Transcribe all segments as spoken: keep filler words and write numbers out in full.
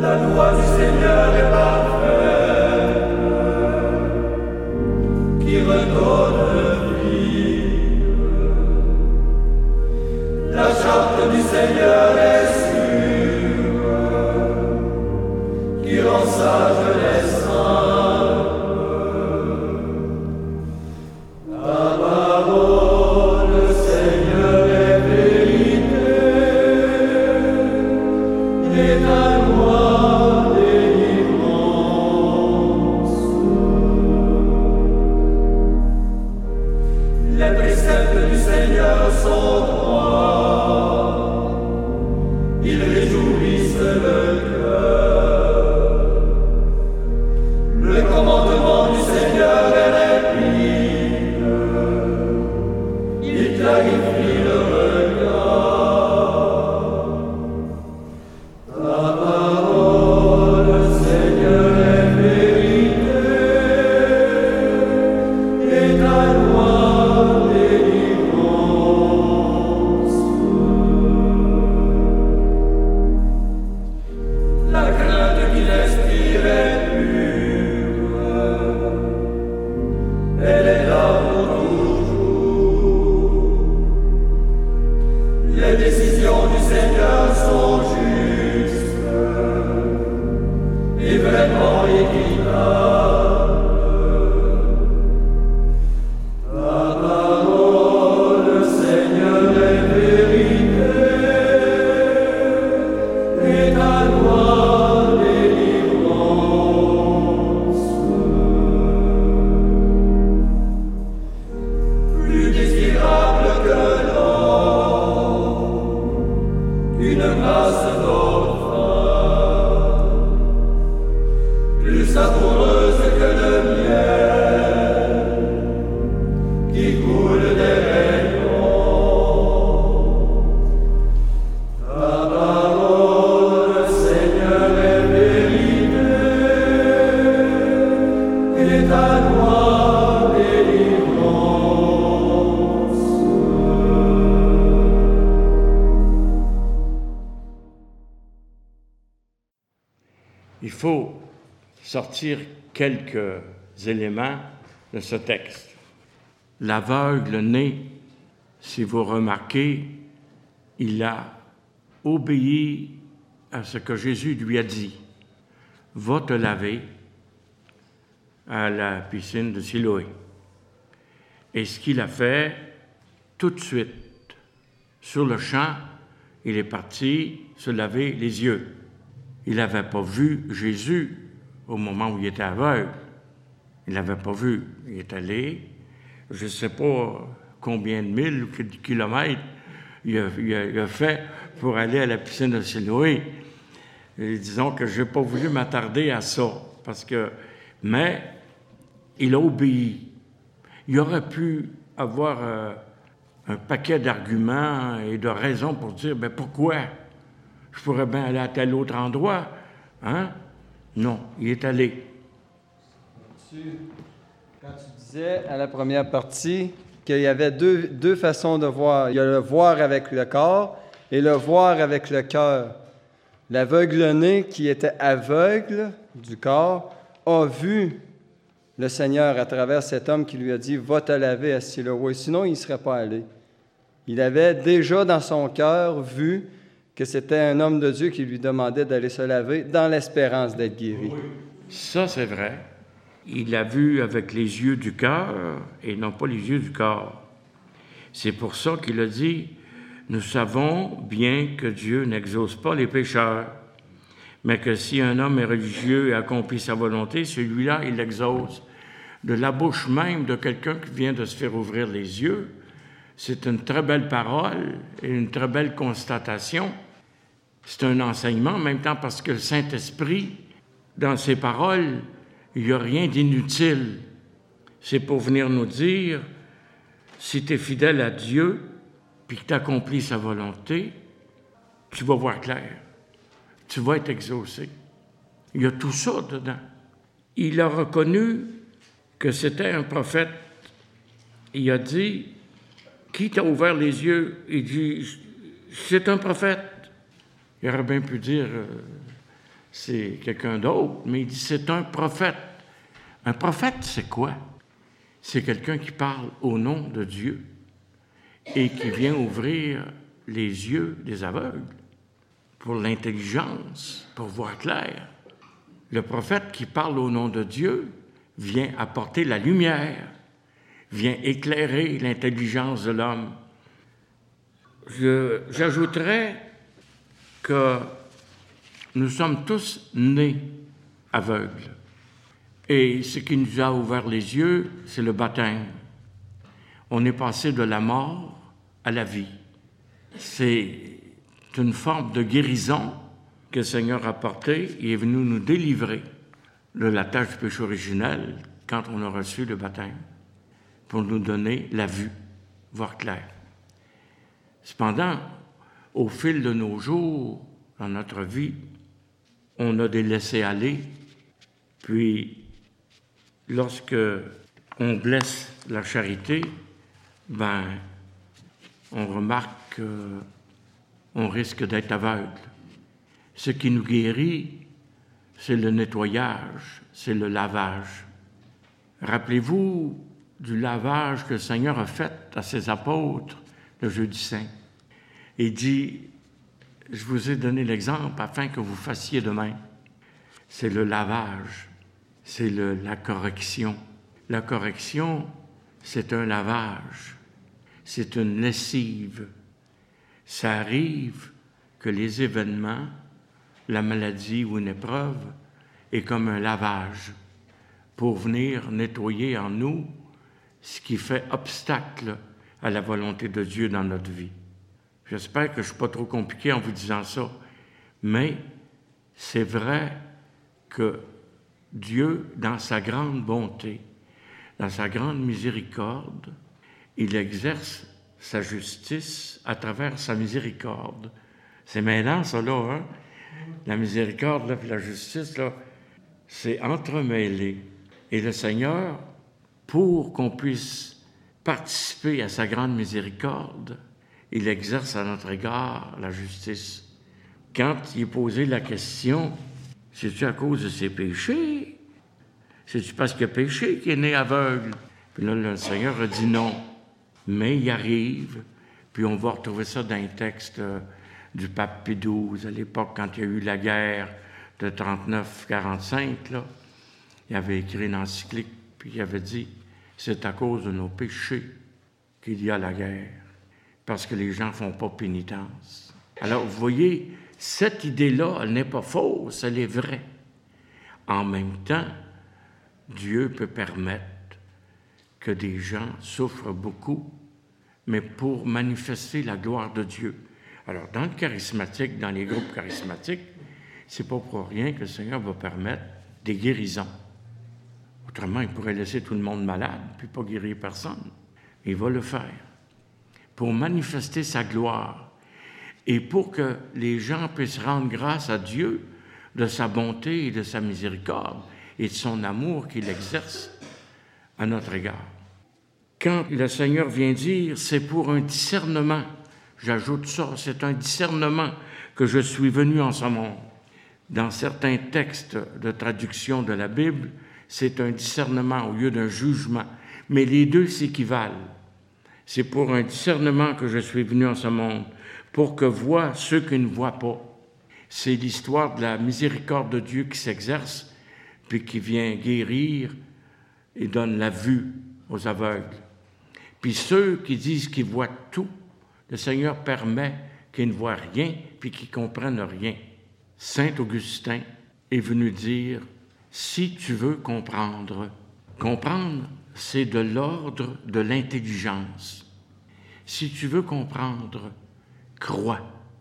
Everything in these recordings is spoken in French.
La loi du Seigneur est parfaite, qui redonne vie. La charte du Seigneur est sûre, qui rend sage les simples. Ta parole, Seigneur, est vérité, et ta loi délivrance. Les préceptes du Seigneur sont droits, ils réjouissent le cœur. Le commandement du Seigneur est limpide, il clarifie le regard. Ta parole, Seigneur, est vérité, et ta loi délivrance. La crainte qu'il inspire est pure, elle est là pour toujours. Les décisions du Seigneur sont justes et vraiment équitables. Ta parole, Seigneur, est vérité, et ta loi délivrance. Plus désirable que l'or, une masse d'orphelins, plus savoureuse que le miel qui coule des rayons. Ta parole, Seigneur, est vérité, et ta loi délivrance. Il faut sortir quelques éléments de ce texte. L'aveugle né, si vous remarquez, il a obéi à ce que Jésus lui a dit. Va te laver à la piscine de Siloé. Et ce qu'il a fait, tout de suite, sur le champ, il est parti se laver les yeux. Il n'avait pas vu Jésus au moment où il était aveugle. Il l'avait pas vu. Il est allé, je ne sais pas combien de milles ou de kilomètres il a, il a, il a fait pour aller à la piscine de Siloé. Et disons que je n'ai pas voulu m'attarder à ça, parce que, mais il a obéi. Il aurait pu avoir euh, un paquet d'arguments et de raisons pour dire, ben pourquoi? Je pourrais bien aller à tel autre endroit. Hein? Non, il est allé. Quand tu disais à la première partie qu'il y avait deux, deux façons de voir. Il y a le voir avec le corps et le voir avec le cœur. L'aveugle-né qui était aveugle du corps a vu le Seigneur à travers cet homme qui lui a dit « Va te laver à Siloé », sinon il ne serait pas allé. Il avait déjà dans son cœur vu que c'était un homme de Dieu qui lui demandait d'aller se laver dans l'espérance d'être guéri. Ça, c'est vrai. Il l'a vu avec les yeux du cœur et non pas les yeux du corps. C'est pour ça qu'il a dit « Nous savons bien que Dieu n'exauce pas les pécheurs, mais que si un homme est religieux et accomplit sa volonté, celui-là, il l'exauce. » De la bouche même de quelqu'un qui vient de se faire ouvrir les yeux, c'est une très belle parole et une très belle constatation. C'est un enseignement en même temps parce que le Saint-Esprit, dans ses paroles, il n'y a rien d'inutile. C'est pour venir nous dire, si tu es fidèle à Dieu, puis que tu accomplis sa volonté, tu vas voir clair. Tu vas être exaucé. Il y a tout ça dedans. Il a reconnu que c'était un prophète. Il a dit, qui t'a ouvert les yeux? Il dit, c'est un prophète. Il aurait bien pu dire, euh, c'est quelqu'un d'autre, mais il dit c'est un prophète. Un prophète, c'est quoi? C'est quelqu'un qui parle au nom de Dieu et qui vient ouvrir les yeux des aveugles pour l'intelligence, pour voir clair. Le prophète qui parle au nom de Dieu vient apporter la lumière, vient éclairer l'intelligence de l'homme. Je, j'ajouterais que nous sommes tous nés aveugles. Et ce qui nous a ouvert les yeux, c'est le baptême. On est passé de la mort à la vie. C'est une forme de guérison que le Seigneur a apportée. Il est venu nous délivrer de la tâche du péché originel quand on a reçu le baptême, pour nous donner la vue, voir clair. Cependant, au fil de nos jours, dans notre vie, on a des laissés-aller, puis lorsque on blesse la charité, ben, on remarque qu'on risque d'être aveugle. Ce qui nous guérit, c'est le nettoyage, c'est le lavage. Rappelez-vous du lavage que le Seigneur a fait à ses apôtres le jeudi saint. Il dit, je vous ai donné l'exemple afin que vous fassiez de même. C'est le lavage, c'est le, la correction. La correction, c'est un lavage, c'est une lessive. Ça arrive que les événements, la maladie ou une épreuve, est comme un lavage pour venir nettoyer en nous ce qui fait obstacle à la volonté de Dieu dans notre vie. J'espère que je ne suis pas trop compliqué en vous disant ça, mais c'est vrai que Dieu, dans sa grande bonté, dans sa grande miséricorde, il exerce sa justice à travers sa miséricorde. C'est mêlant, ça, là, hein? La miséricorde, là, puis la justice, là, c'est entremêlé. Et le Seigneur, pour qu'on puisse participer à sa grande miséricorde, il exerce à notre égard la justice. Quand il est posé la question, c'est-tu à cause de ses péchés? C'est-tu parce qu'il a péché qu'il est né aveugle? Puis là, le Seigneur a dit non. Mais il arrive, puis on va retrouver ça dans un texte euh, du pape Pie douze, à l'époque, quand il y a eu la guerre de trente-neuf quarante-cinq, là, il avait écrit une encyclique, puis il avait dit, c'est à cause de nos péchés qu'il y a la guerre, parce que les gens ne font pas pénitence. Alors, vous voyez, cette idée-là, elle n'est pas fausse, elle est vraie. En même temps, Dieu peut permettre que des gens souffrent beaucoup, mais pour manifester la gloire de Dieu. Alors, dans le charismatique, dans les groupes charismatiques, c'est pas pour rien que le Seigneur va permettre des guérisons. Autrement, il pourrait laisser tout le monde malade, puis pas guérir personne. Il va le faire pour manifester sa gloire et pour que les gens puissent rendre grâce à Dieu de sa bonté et de sa miséricorde et de son amour qu'il exerce à notre égard. Quand le Seigneur vient dire, c'est pour un discernement, j'ajoute ça, c'est un discernement que je suis venu en ce monde. Dans certains textes de traduction de la Bible, c'est un discernement au lieu d'un jugement, mais les deux s'équivalent. C'est pour un discernement que je suis venu en ce monde, pour que voient ceux qui ne voient pas. C'est l'histoire de la miséricorde de Dieu qui s'exerce, puis qui vient guérir et donne la vue aux aveugles. Puis ceux qui disent qu'ils voient tout, le Seigneur permet qu'ils ne voient rien, puis qu'ils ne comprennent rien. Saint Augustin est venu dire, si tu veux comprendre, comprendre, c'est de l'ordre de l'intelligence. Si tu veux comprendre, crois.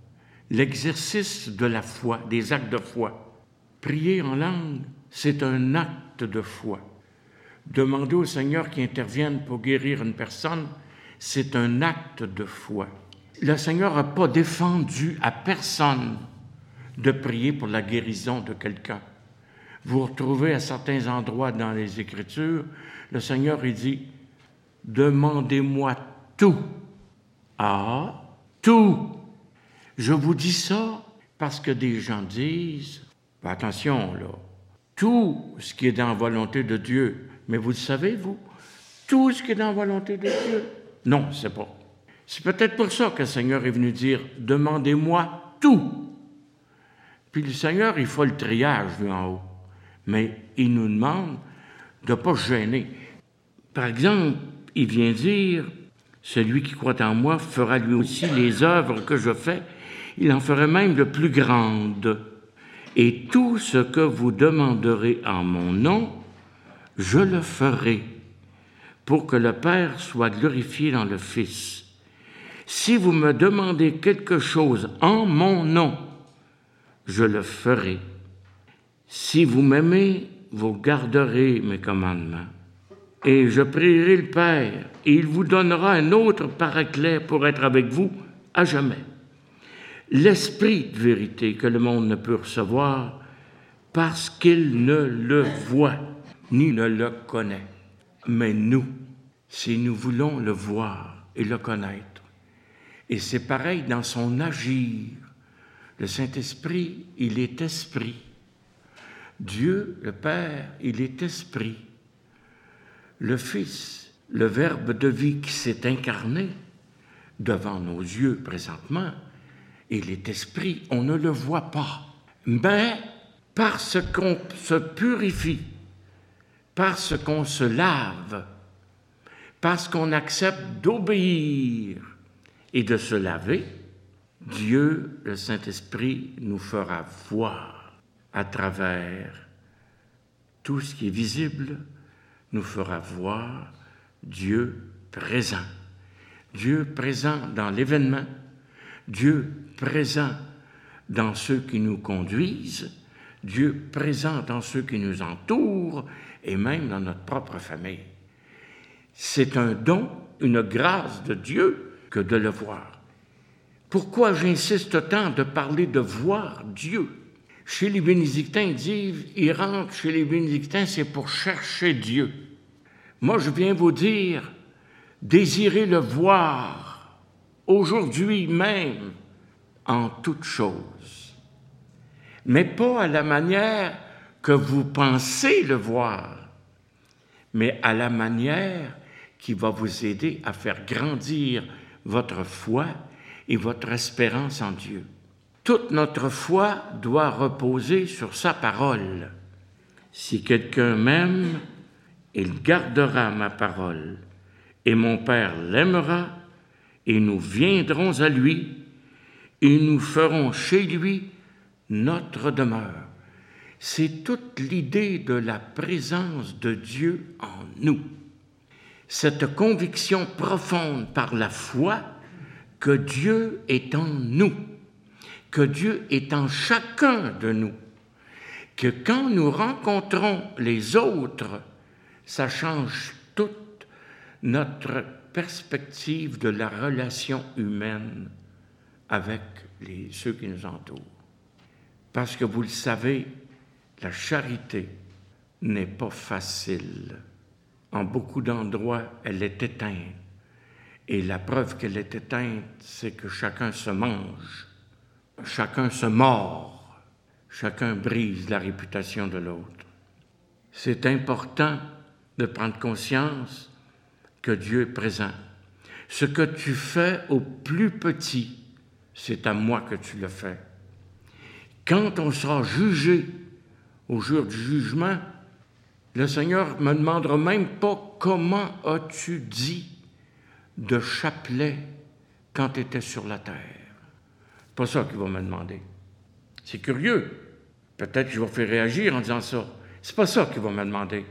L'exercice de la foi, des actes de foi. Prier en langue, c'est un acte de foi. Demander au Seigneur qu'il intervienne pour guérir une personne, c'est un acte de foi. Le Seigneur n'a pas défendu à personne de prier pour la guérison de quelqu'un. Vous retrouvez à certains endroits dans les Écritures, le Seigneur il dit « Demandez-moi tout. » Ah, tout. Je vous dis ça parce que des gens disent « Attention, là. Tout ce qui est dans la volonté de Dieu, mais vous le savez, vous, tout ce qui est dans la volonté de Dieu, non, c'est pas. C'est peut-être pour ça que le Seigneur est venu dire « Demandez-moi tout ». Puis le Seigneur, il fait le triage, lui, en haut. Mais il nous demande de ne pas se gêner. Par exemple, il vient dire « Celui qui croit en moi fera lui aussi les œuvres que je fais, il en ferait même de plus grandes. Et tout ce que vous demanderez en mon nom, je le ferai, pour que le Père soit glorifié dans le Fils. Si vous me demandez quelque chose en mon nom, je le ferai. Si vous m'aimez, vous garderez mes commandements. Et je prierai le Père, et il vous donnera un autre paraclet pour être avec vous à jamais. L'Esprit de vérité que le monde ne peut recevoir parce qu'il ne le voit ni ne le connaît. Mais nous, si nous voulons le voir et le connaître, et c'est pareil dans son agir, le Saint-Esprit, il est esprit. Dieu, le Père, il est esprit. Le Fils, le Verbe de vie qui s'est incarné devant nos yeux présentement, il est esprit, on ne le voit pas. Mais parce qu'on se purifie, parce qu'on se lave, parce qu'on accepte d'obéir et de se laver, Dieu, le Saint-Esprit, nous fera voir à travers tout ce qui est visible, nous fera voir Dieu présent. Dieu présent dans l'événement, Dieu présent dans ceux qui nous conduisent, Dieu présent dans ceux qui nous entourent et même dans notre propre famille. C'est un don, une grâce de Dieu que de le voir. Pourquoi j'insiste tant de parler de voir Dieu? Chez les bénédictins, ils disent, ils rentrent chez les bénédictins, c'est pour chercher Dieu. Moi, je viens vous dire, désirez le voir aujourd'hui même en toutes choses. Mais pas à la manière que vous pensez le voir, mais à la manière qui va vous aider à faire grandir votre foi et votre espérance en Dieu. Toute notre foi doit reposer sur sa parole. Si quelqu'un m'aime, il gardera ma parole, et mon Père l'aimera, et nous viendrons à lui, et nous ferons chez lui notre demeure. C'est toute l'idée de la présence de Dieu en nous. Cette conviction profonde par la foi que Dieu est en nous, que Dieu est en chacun de nous, que quand nous rencontrons les autres, ça change toute notre perspective de la relation humaine avec les, ceux qui nous entourent. Parce que vous le savez, la charité n'est pas facile. En beaucoup d'endroits, elle est éteinte. Et la preuve qu'elle est éteinte, c'est que chacun se mange, chacun se mord, chacun brise la réputation de l'autre. C'est important de prendre conscience que Dieu est présent. Ce que tu fais au plus petit, c'est à moi que tu le fais. Quand on sera jugé au jour du jugement, le Seigneur ne me demandera même pas comment as-tu dit de chapelet quand tu étais sur la terre. C'est pas ça qu'il va me demander. C'est curieux. Peut-être que je vais faire réagir en disant ça. C'est pas ça qu'il va me demander.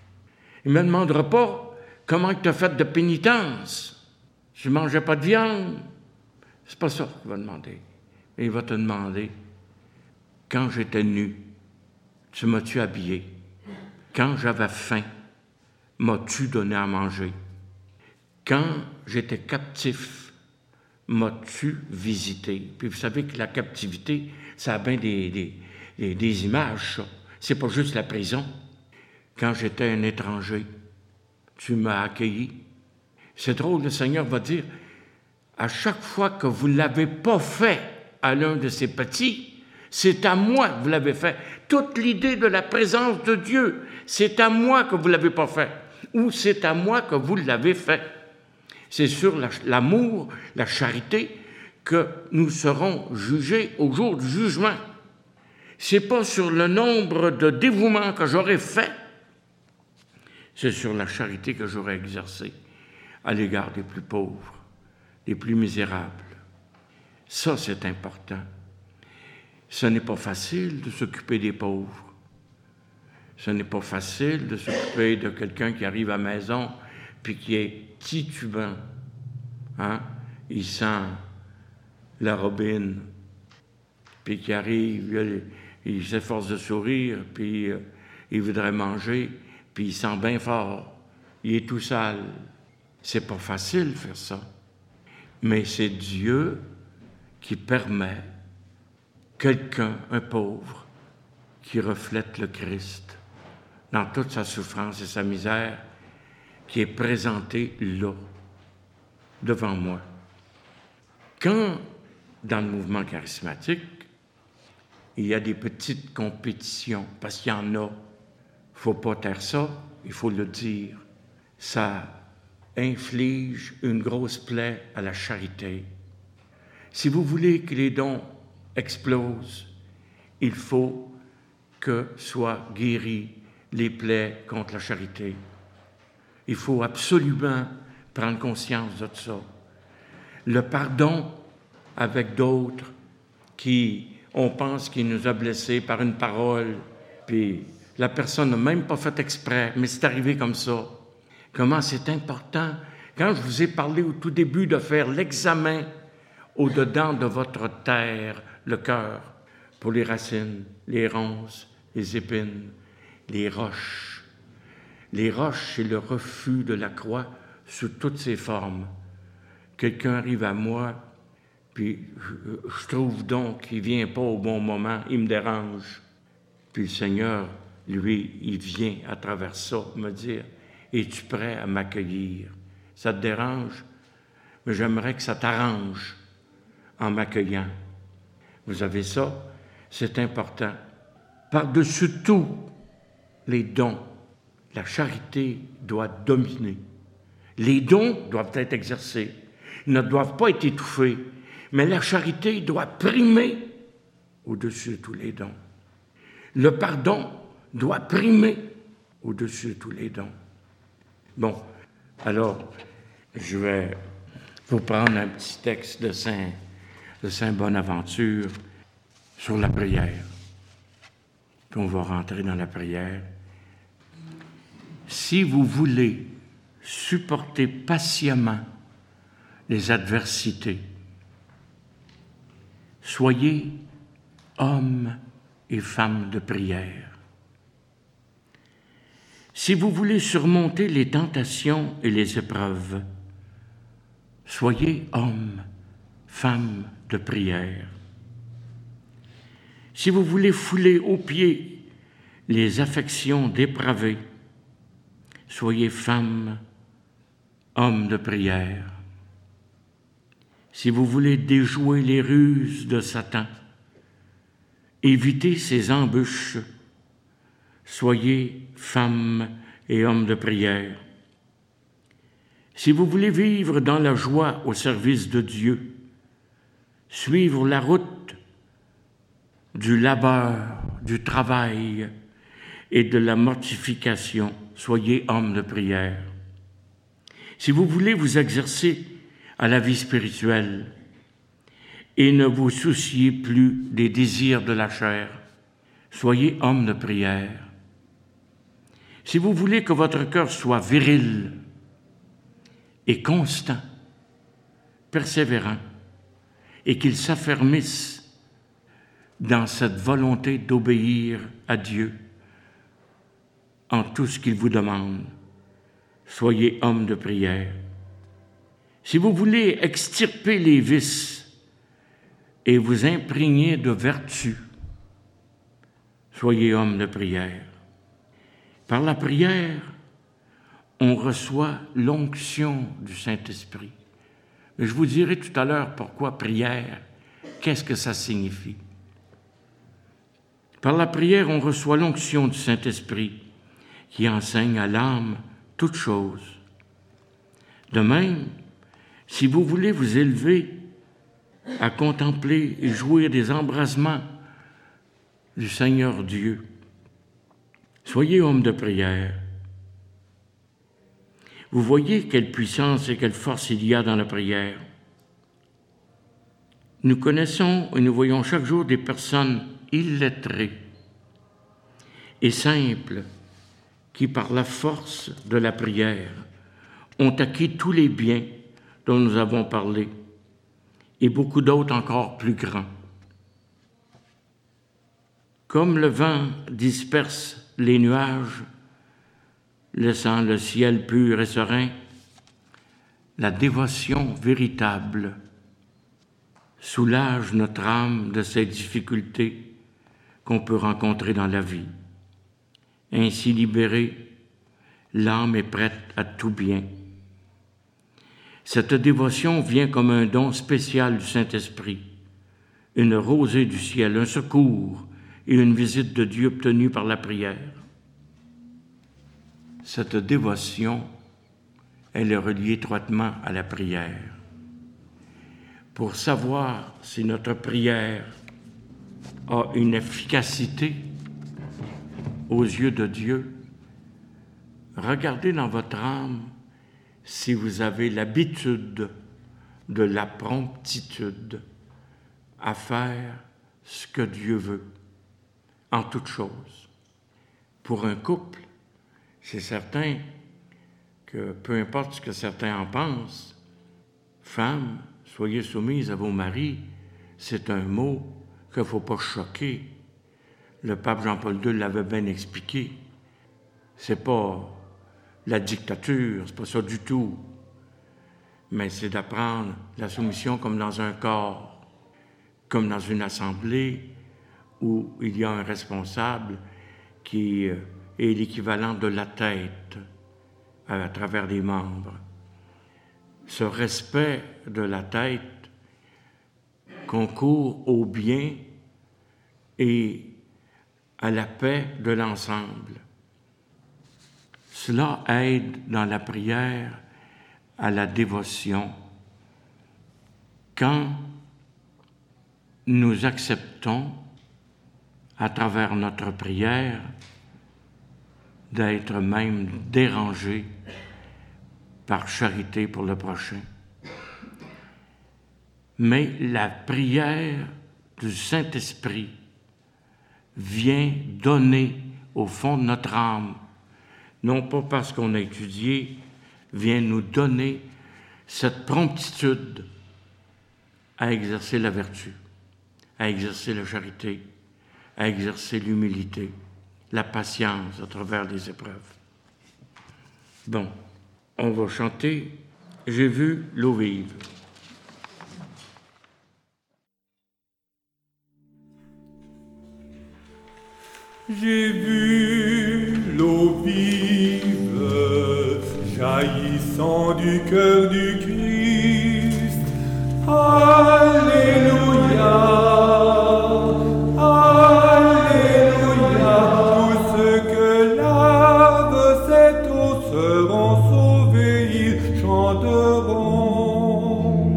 Il ne me demandera pas comment tu as fait de pénitence. Tu ne mangeais pas de viande. C'est pas ça qu'il va demander. Et il va te demander, quand j'étais nu, tu m'as-tu habillé? Quand j'avais faim, m'as-tu donné à manger? Quand j'étais captif, m'as-tu visité? Puis vous savez que la captivité, ça a bien des, des, des, des images, ça. C'est pas juste la prison. Quand j'étais un étranger, tu m'as accueilli. C'est drôle, le Seigneur va dire, à chaque fois que vous ne l'avez pas fait à l'un de ces petits, C'est à moi que vous l'avez fait. Toute l'idée de la présence de Dieu, c'est à moi que vous ne l'avez pas fait. Ou c'est à moi que vous l'avez fait. C'est sur l'amour, la charité, que nous serons jugés au jour du jugement. C'est pas sur le nombre de dévouements que j'aurai fait, c'est sur la charité que j'aurai exercée à l'égard des plus pauvres, des plus misérables. Ça, c'est important. Ce n'est pas facile de s'occuper des pauvres. Ce n'est pas facile de s'occuper de quelqu'un qui arrive à la maison puis qui est titubant. Hein? Il sent la robine, puis qui arrive, il, il s'efforce de sourire, puis euh, il voudrait manger, puis il sent bien fort. Il est tout sale. C'est pas facile de faire ça. Mais c'est Dieu qui permet quelqu'un, un pauvre, qui reflète le Christ dans toute sa souffrance et sa misère, qui est présenté là, devant moi. Quand, dans le mouvement charismatique, il y a des petites compétitions, parce qu'il y en a, il ne faut pas taire ça, il faut le dire, ça inflige une grosse plaie à la charité. Si vous voulez que les dons explosent, il faut que soient guéries les plaies contre la charité. Il faut absolument prendre conscience de ça. Le pardon avec d'autres qui, on pense qu'il nous a blessés par une parole, puis la personne n'a même pas fait exprès, mais c'est arrivé comme ça. Comment c'est important, quand je vous ai parlé au tout début de faire l'examen au-dedans de votre terre, le cœur, pour les racines, les ronces, les épines, les roches. Les roches, c'est le refus de la croix sous toutes ses formes. Quelqu'un arrive à moi, puis je, je trouve donc qu'il ne vient pas au bon moment, il me dérange. Puis le Seigneur, lui, il vient à travers ça me dire, « Es-tu prêt à m'accueillir? Ça te dérange? Mais j'aimerais que ça t'arrange en m'accueillant. » Vous avez ça? C'est important. Par-dessus tout, les dons, la charité doit dominer. Les dons doivent être exercés. Ils ne doivent pas être étouffés. Mais la charité doit primer au-dessus de tous les dons. Le pardon doit primer au-dessus de tous les dons. Bon, alors, je vais vous prendre un petit texte de Saint, de Saint Bonaventure sur la prière. Puis on va rentrer dans la prière. Si vous voulez supporter patiemment les adversités, soyez hommes et femmes de prière. Si vous voulez surmonter les tentations et les épreuves, soyez hommes, femmes de prière. Si vous voulez fouler aux pieds les affections dépravées, soyez femmes, hommes de prière. Si vous voulez déjouer les ruses de Satan, évitez ses embûches, soyez femmes et hommes de prière. Si vous voulez vivre dans la joie au service de Dieu, suivre la route du labeur, du travail et de la mortification, soyez hommes de prière. Si vous voulez vous exercer à la vie spirituelle et ne vous souciez plus des désirs de la chair, soyez hommes de prière. Si vous voulez que votre cœur soit viril et constant, persévérant, et qu'il s'affermisse dans cette volonté d'obéir à Dieu en tout ce qu'il vous demande, soyez hommes de prière. Si vous voulez extirper les vices et vous imprégner de vertu, soyez hommes de prière. Par la prière, on reçoit l'onction du Saint-Esprit. Mais je vous dirai tout à l'heure pourquoi prière, qu'est-ce que ça signifie. Par la prière, on reçoit l'onction du Saint-Esprit qui enseigne à l'âme toutes choses. De même, si vous voulez vous élever à contempler et jouir des embrasements du Seigneur Dieu, soyez homme de prière. Vous voyez quelle puissance et quelle force il y a dans la prière. Nous connaissons et nous voyons chaque jour des personnes illettrées et simples qui, par la force de la prière, ont acquis tous les biens dont nous avons parlé et beaucoup d'autres encore plus grands. Comme le vent disperse les nuages, laissant le ciel pur et serein, la dévotion véritable soulage notre âme de ces difficultés qu'on peut rencontrer dans la vie. Ainsi libérée, l'âme est prête à tout bien. Cette dévotion vient comme un don spécial du Saint-Esprit, une rosée du ciel, un secours et une visite de Dieu obtenue par la prière. Cette dévotion, elle est reliée étroitement à la prière. Pour savoir si notre prière a une efficacité aux yeux de Dieu, regardez dans votre âme si vous avez l'habitude de la promptitude à faire ce que Dieu veut, en toutes choses. Pour un couple, c'est certain que peu importe ce que certains en pensent, femmes, soyez soumises à vos maris, c'est un mot qu'il ne faut pas choquer. Le pape Jean-Paul deux l'avait bien expliqué. C'est pas la dictature, c'est pas ça du tout. Mais c'est d'apprendre la soumission comme dans un corps, comme dans une assemblée où il y a un responsable qui est l'équivalent de la tête à travers les membres. Ce respect de la tête concourt au bien et à la paix de l'ensemble. Cela aide dans la prière à la dévotion quand nous acceptons, à travers notre prière, d'être même dérangés par charité pour le prochain. Mais la prière du Saint-Esprit vient donner au fond de notre âme, non pas parce qu'on a étudié, vient nous donner cette promptitude à exercer la vertu, à exercer la charité, à exercer l'humilité, la patience à travers les épreuves. Bon, on va chanter « J'ai vu l'eau vive ». J'ai vu l'eau vive jaillissant du cœur du Christ. Alléluia, Alléluia. Tous ceux que lave cette eau seront sauvés, ils chanteront.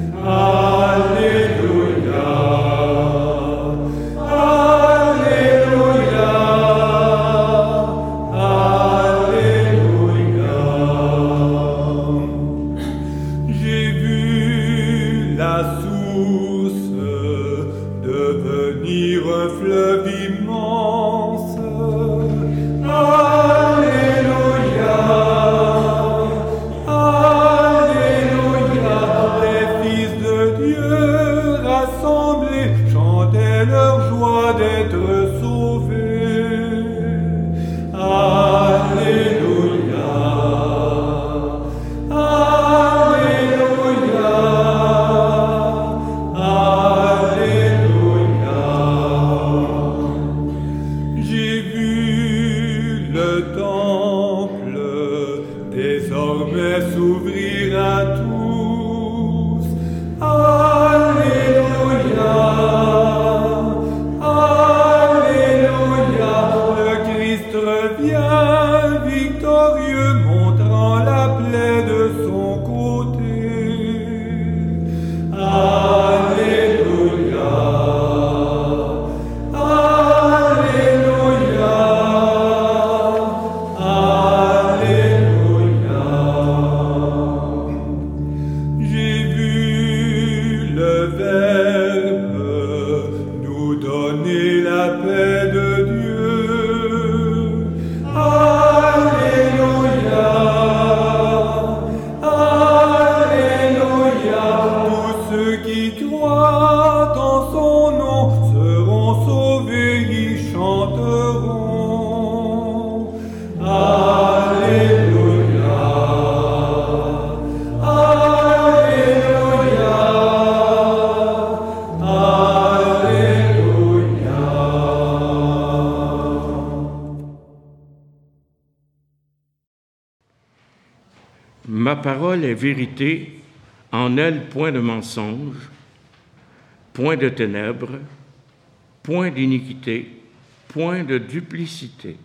Alléluia. Alléluia, Alléluia. chanteront. Alléluia, Alléluia, Alléluia. Ma parole est vérité, en elle point de mensonge, point de ténèbres, point d'iniquité, point de duplicité.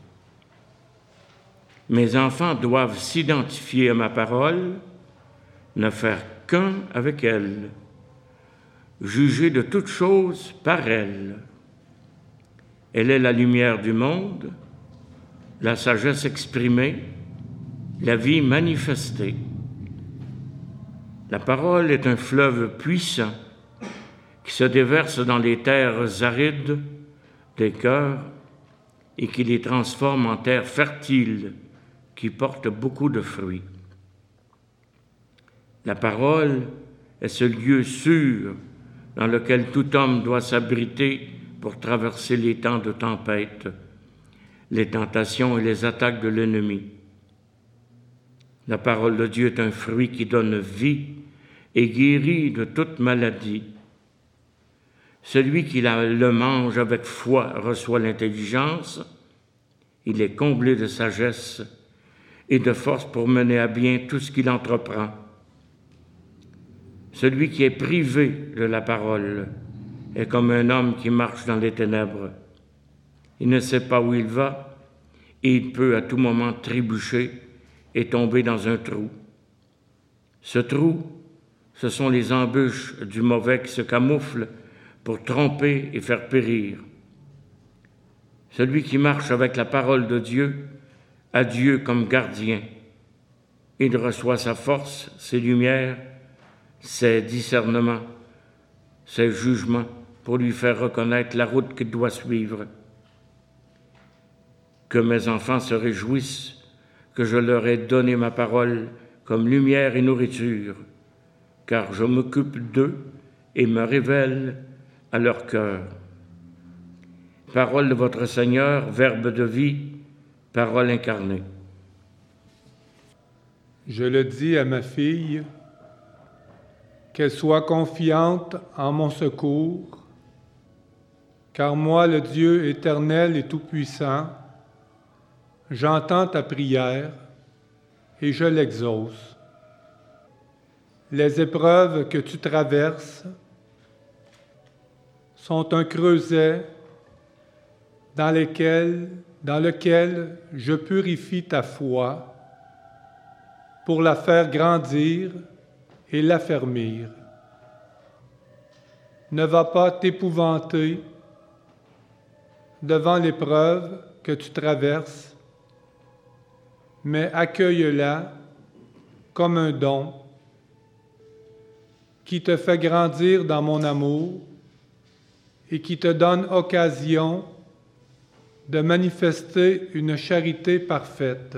Mes enfants doivent s'identifier à ma parole, ne faire qu'un avec elle, juger de toutes choses par elle. Elle est la lumière du monde, la sagesse exprimée, la vie manifestée. La parole est un fleuve puissant qui se déverse dans les terres arides des cœurs et qui les transforme en terres fertiles qui portent beaucoup de fruits. La parole est ce lieu sûr dans lequel tout homme doit s'abriter pour traverser les temps de tempête, les tentations et les attaques de l'ennemi. La parole de Dieu est un fruit qui donne vie et guérit de toute maladie. Celui qui la, le mange avec foi reçoit l'intelligence, il est comblé de sagesse et de force pour mener à bien tout ce qu'il entreprend. Celui qui est privé de la parole est comme un homme qui marche dans les ténèbres. Il ne sait pas où il va et il peut à tout moment trébucher et tomber dans un trou. Ce trou, ce sont les embûches du mauvais qui se camouflent pour tromper et faire périr. Celui qui marche avec la parole de Dieu a Dieu comme gardien. Il reçoit sa force, ses lumières, ses discernements, ses jugements pour lui faire reconnaître la route qu'il doit suivre. Que mes enfants se réjouissent que je leur ai donné ma parole comme lumière et nourriture, car je m'occupe d'eux et me révèle à leur cœur. Parole de votre Seigneur, verbe de vie, parole incarnée. Je le dis à ma fille, qu'elle soit confiante en mon secours, car moi, le Dieu éternel et tout-puissant, j'entends ta prière et je l'exauce. Les épreuves que tu traverses sont un creuset dans, lesquels, dans lequel je purifie ta foi pour la faire grandir et l'affermir. Ne va pas t'épouvanter devant l'épreuve que tu traverses, mais accueille-la comme un don qui te fait grandir dans mon amour et qui te donne occasion de manifester une charité parfaite.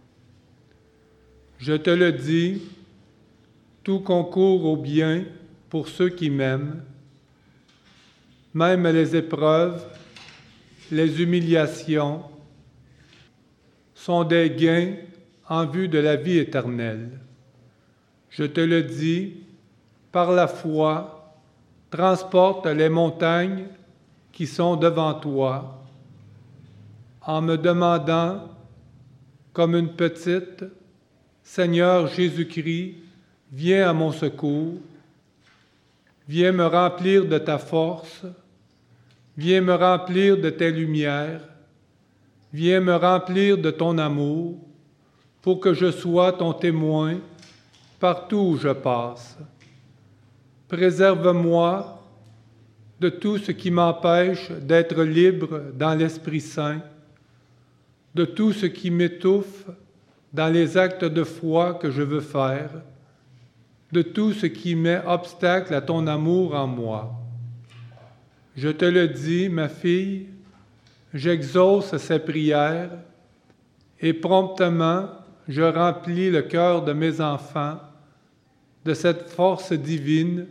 Je te le dis, tout concourt au bien pour ceux qui m'aiment, même les épreuves, les humiliations, sont des gains en vue de la vie éternelle. Je te le dis, par la foi, transporte les montagnes qui sont devant toi, en me demandant, comme une petite, Seigneur Jésus-Christ, viens à mon secours, viens me remplir de ta force, viens me remplir de tes lumières, viens me remplir de ton amour, pour que je sois ton témoin partout où je passe. Préserve-moi de tout ce qui m'empêche d'être libre dans l'Esprit Saint, de tout ce qui m'étouffe dans les actes de foi que je veux faire, de tout ce qui met obstacle à ton amour en moi. Je te le dis, ma fille, j'exauce ces prières et promptement je remplis le cœur de mes enfants de cette force divine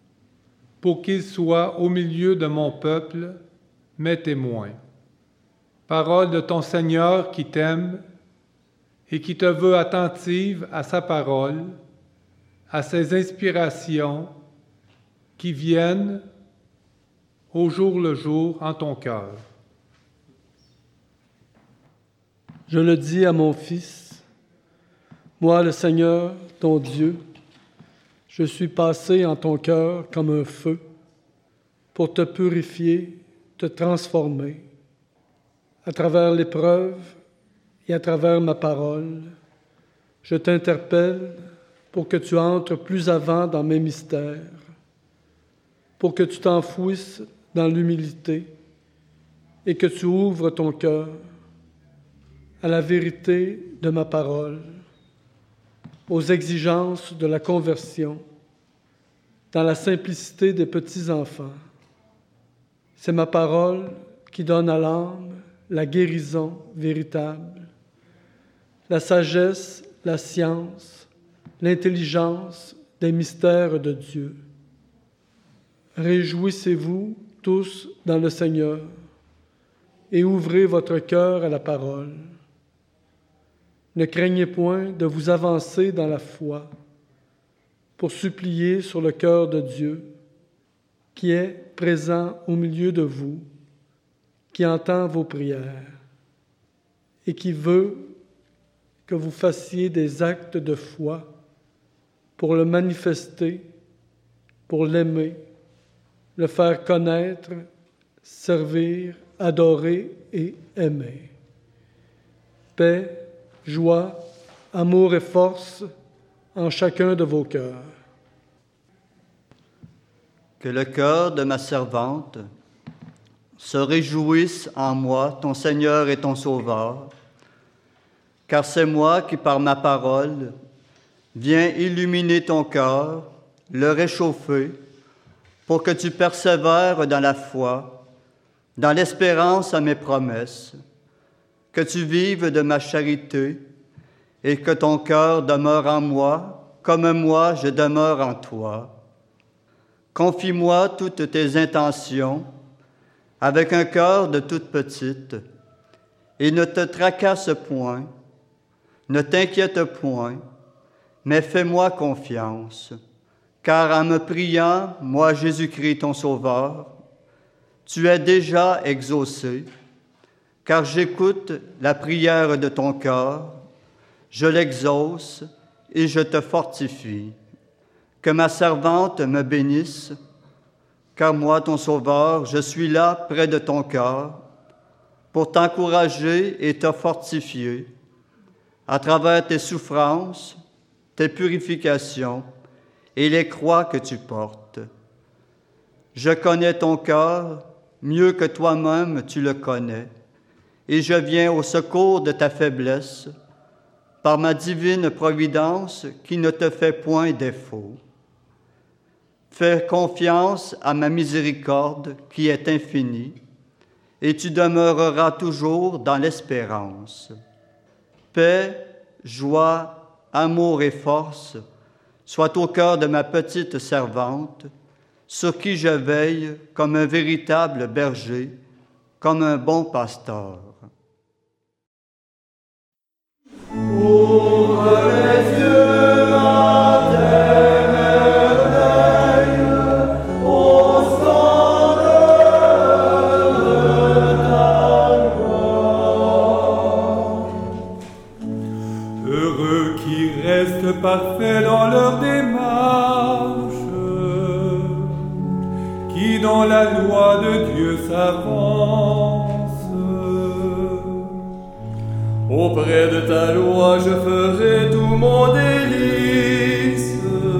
pour qu'ils soient au milieu de mon peuple mes témoins. Parole de ton Seigneur qui t'aime et qui te veut attentive à sa parole, à ses inspirations qui viennent au jour le jour en ton cœur. Je le dis à mon Fils, moi le Seigneur, ton Dieu, je suis passé en ton cœur comme un feu pour te purifier, te transformer. À travers l'épreuve et à travers ma parole, je t'interpelle pour que tu entres plus avant dans mes mystères, pour que tu t'enfouisses dans l'humilité et que tu ouvres ton cœur à la vérité de ma parole, aux exigences de la conversion, dans la simplicité des petits-enfants. C'est ma parole qui donne à l'âme la guérison véritable, la sagesse, la science, l'intelligence des mystères de Dieu. Réjouissez-vous tous dans le Seigneur et ouvrez votre cœur à la parole. Ne craignez point de vous avancer dans la foi pour supplier sur le cœur de Dieu qui est présent au milieu de vous, qui entend vos prières et qui veut que vous fassiez des actes de foi pour le manifester, pour l'aimer, le faire connaître, servir, adorer et aimer. Paix, joie, amour et force en chacun de vos cœurs. Que le cœur de ma servante se réjouisse en moi, ton Seigneur et ton Sauveur, car c'est moi qui, par ma parole, viens illuminer ton cœur, le réchauffer, pour que tu persévères dans la foi, dans l'espérance à mes promesses, que tu vives de ma charité et que ton cœur demeure en moi, comme moi je demeure en toi. Confie-moi toutes tes intentions avec un cœur de toute petite et ne te tracasse point, ne t'inquiète point, mais fais-moi confiance, car en me priant, moi Jésus-Christ ton Sauveur, tu es déjà exaucé, car j'écoute la prière de ton cœur, je l'exauce et je te fortifie. Que ma servante me bénisse, car moi, ton Sauveur, je suis là près de ton cœur pour t'encourager et te fortifier à travers tes souffrances, tes purifications et les croix que tu portes. Je connais ton cœur mieux que toi-même tu le connais, et je viens au secours de ta faiblesse par ma divine providence qui ne te fait point défaut. Fais confiance à ma miséricorde qui est infinie, et tu demeureras toujours dans l'espérance. Paix, joie, amour et force soient au cœur de ma petite servante, sur qui je veille comme un véritable berger, comme un bon pasteur. Ouvre les yeux à tes merveilles, au son de ta gloire. Heureux qui restent parfaits dans leur démarche, qui dans la loi de Dieu s'avancent. Auprès de ta loi, je ferai tout mon délice,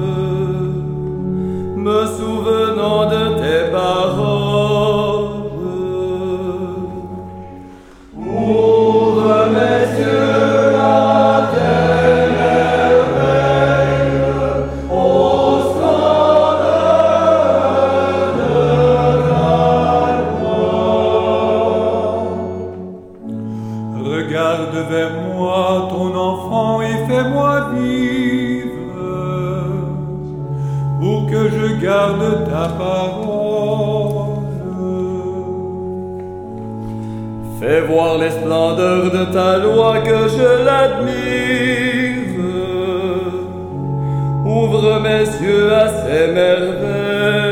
me souvenant de tes paroles. Ouvre mes yeux à tes merveilles, au son de ta gloire. Regarde vers moi ton enfant et fais-moi vivre, pour que je garde ta parole. Fais voir les splendeurs de ta loi que je l'admire. Ouvre mes yeux à ces merveilles.